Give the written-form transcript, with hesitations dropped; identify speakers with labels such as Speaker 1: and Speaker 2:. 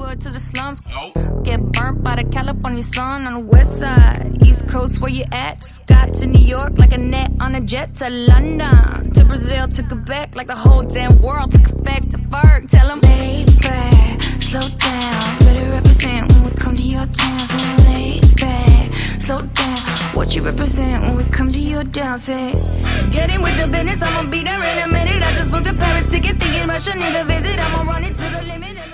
Speaker 1: Hollywood to the slums. Get burnt by the California sun on the west side. East Coast, where you at? Just got to New York like a net on a jet to London. To Brazil, to Quebec, like the whole damn world took effect to Ferg. Tell them, lay back, slow down. Better represent when we come to your town. So lay back, slow down. What you represent when we come to your town? Say, get in with the business, I'ma be there in a minute. I just booked a Paris ticket, thinking Russia need a visit. I'ma run it to the limit.